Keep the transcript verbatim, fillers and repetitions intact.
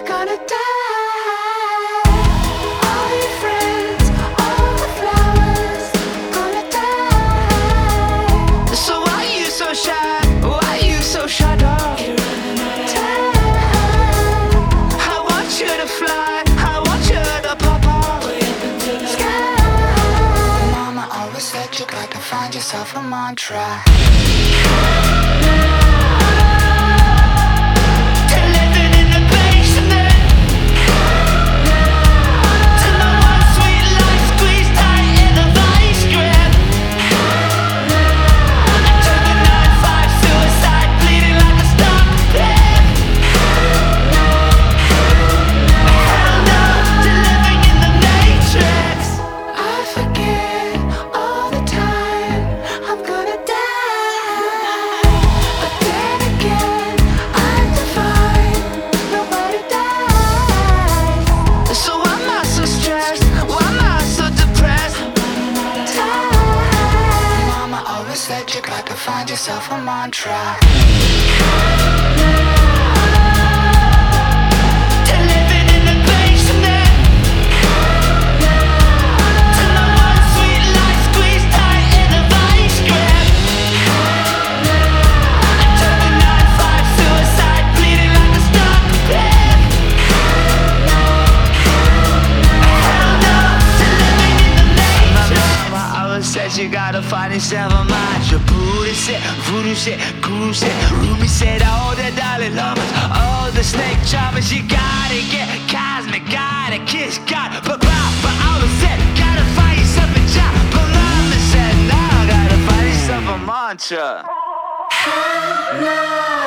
gonna die. All your friends, all the flowers, gonna die. So why you so shy? Why you so shy, dog? You're running out of time. I want you to fly, I want you to pop off Way up into the sky. Mama always said you got to find yourself a mantra. to living in the basement, to my one sweet life squeezed tight in a vice grip, to the nine five suicide bleeding like a stop pin. Hell no to living in the matrix. I forget all the time I'm gonna die. But then again, I'm divine. Nobody dies. So why am I so stressed? Why am I so depressed? Time. Mama always said you got to find yourself a mantra. To living in the basement, to my one sweet life squeezed tight in a vice grip, to the nine five suicide bleeding like a stuck pin. Hell no to living in the matrix. My mama always said you gotta find yourself a mantra. Buddhist shit, voodoo shit, guru shit. Rumi said all the Dalai Lamas, all the snake charmers. You gotta get cosmic, gotta kiss God. But but but always said gotta find yourself a job. But mama said no, gotta find yourself a mantra. No.